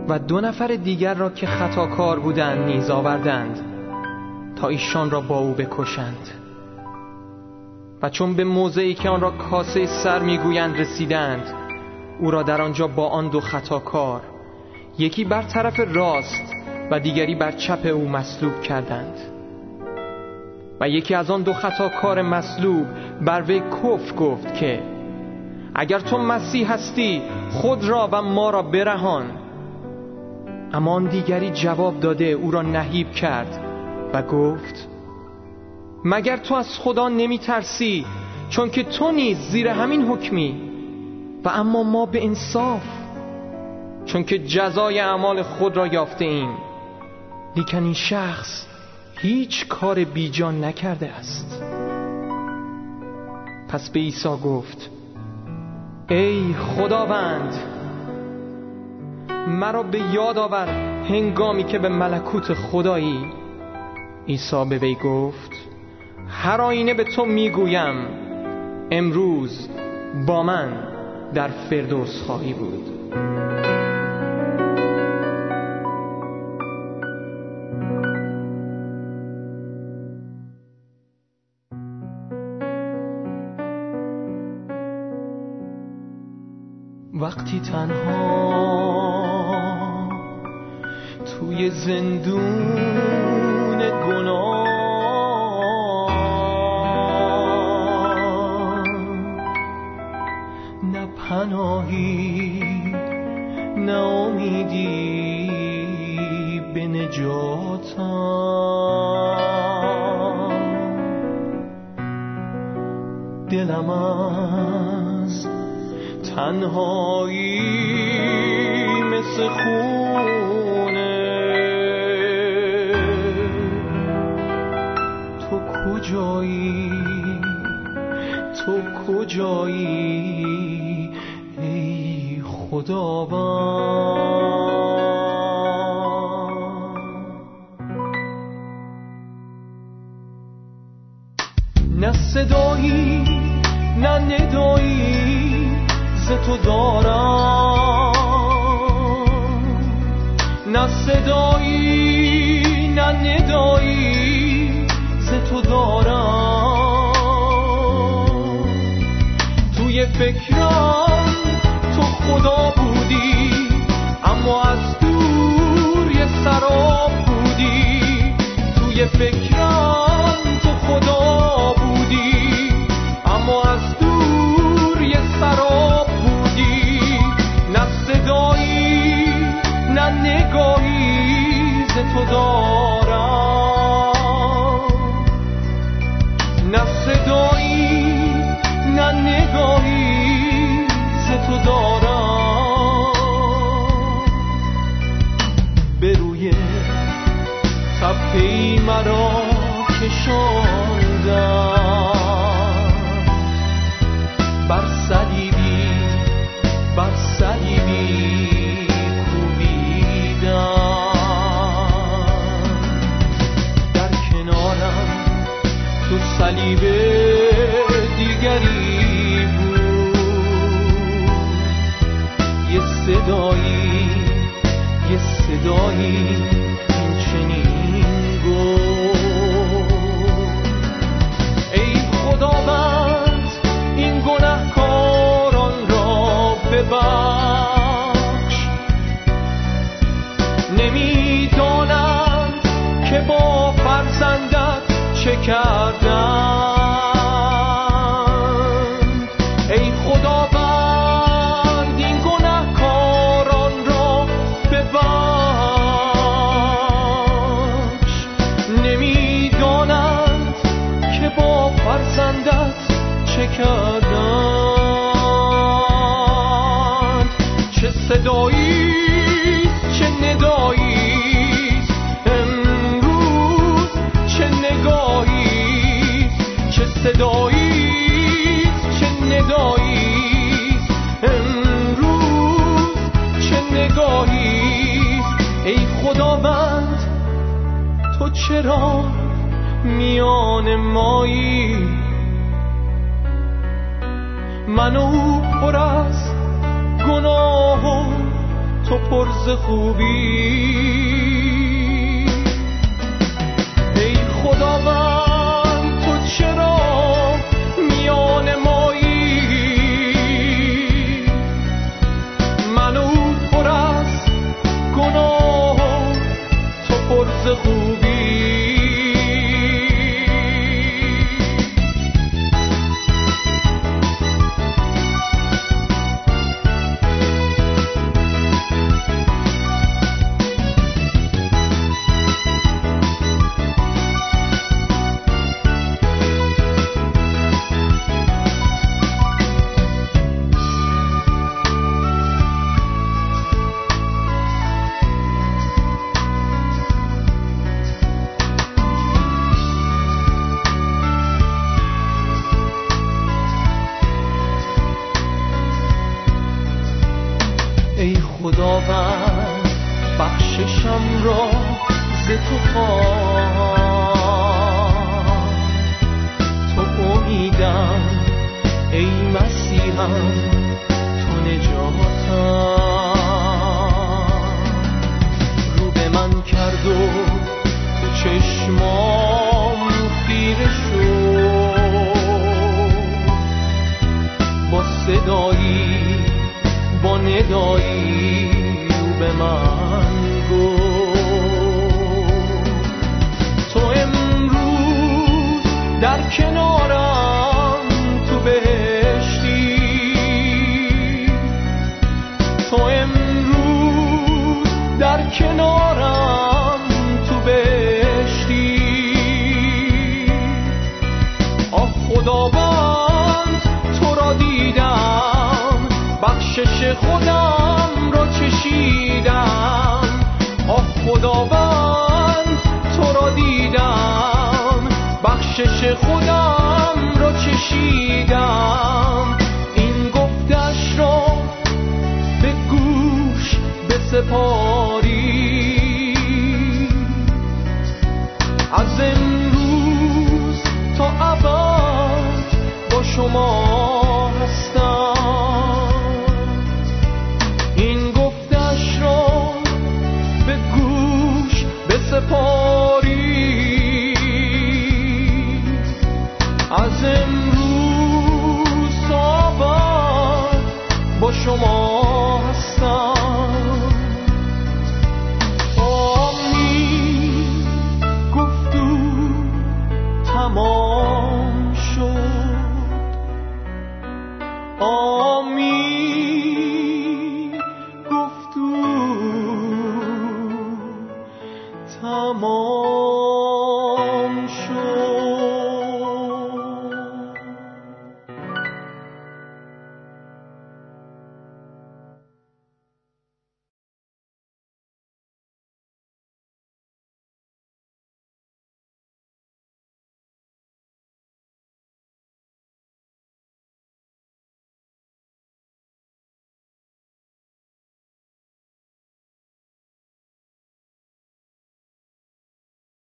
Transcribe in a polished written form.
و 2 نفر دیگر را که خطاکار بودند نیز آوردند تا ایشان را با او بکشند. و چون به موضعی که آن را کاسه سر میگویند رسیدند، او را در آنجا با آن 2 خطاکار، یکی بر طرف راست و دیگری بر چپ او مصلوب کردند. و یکی از آن 2 خطاکار مصلوب بر وی کفر گفت که اگر تو مسیح هستی خود را و ما را برهان. اما آن دیگری جواب داده او را نهیب کرد و گفت مگر تو از خدا نمی ترسی، چون که تو نیز زیر همین حکمی و اما ما به انصاف، چون که جزای اعمال خود را یافته ایم. لیکن این شخص هیچ کار بیجان نکرده است. پس به عیسی گفت ای خداوند، مرا به یاد آور هنگامی که به ملکوت خدایی. عیسی به وی گفت هر آینه به تو میگویم امروز با من در فردوس خواهی بود. وقتی تنها توی زندون گناه نه پناهی نه امیدی به نجاتم، دلم از تنهایی مثل خونه. تو کجایی، تو کجایی ای خداوند؟ نه صدایی نه ندایی ز تو دارم، نه صدایی نه ندایی ز تو دارم. توی فکرم تو خدا بودی، اما از دور یه سراب بودی. توی فکرم تو خدا بودی، اما از دور یه سراب بودی. نه صدایی نه نگاهی ز تو دارم، نه صدایی نه نگاهی ز تو دارم. به روی صفحه‌ای مرا کشاندن، بر صلیبی بر صلیبی کوبیدن. در کنارم تو صلیب دیگری بود، یه صدایی یه صدایی این چنین گفت ای خداوند این گنهکاران را ببخش. نمیدانند که با فرزندت چه کردند. ای خداوند این گنهکاران را ببخش. نمیدانند که با فرزندت چه کردند. چه صداییست چه نداییست امروز، چه نگاهیست. چه صداییست چه نداییست امروز، چه نگاهیست. ای خداوند تو چرا میان مایی؟ من و او پر از گناه و تو پر ز خوبی. ای خداوند تو چرا میان مایی؟ منو پر از گناه تو پر ز خوبی. ای خداوند بخششم را ز تو خواه، تو امیدم ای مسیحم، تو نجاتم. رو به من کرد و تو چشمام خیره شد، با صدایی با ندایی رو به من گفت تو امروز در کنارم تو بهشتی. تو امروز در کنارم تو بهشتی. آه خداوند تو را دیدم، بخشش خودم را چشیدم. آه خداوند تو را دیدم، بخشش خودم را چشیدم. این گفتش را به گوش بسپاری، از امروز تا ابد با شما هستم. سپاری از امروز صابت با شما هستم. آمین گفت و تمام شد. آمین گفت و تمام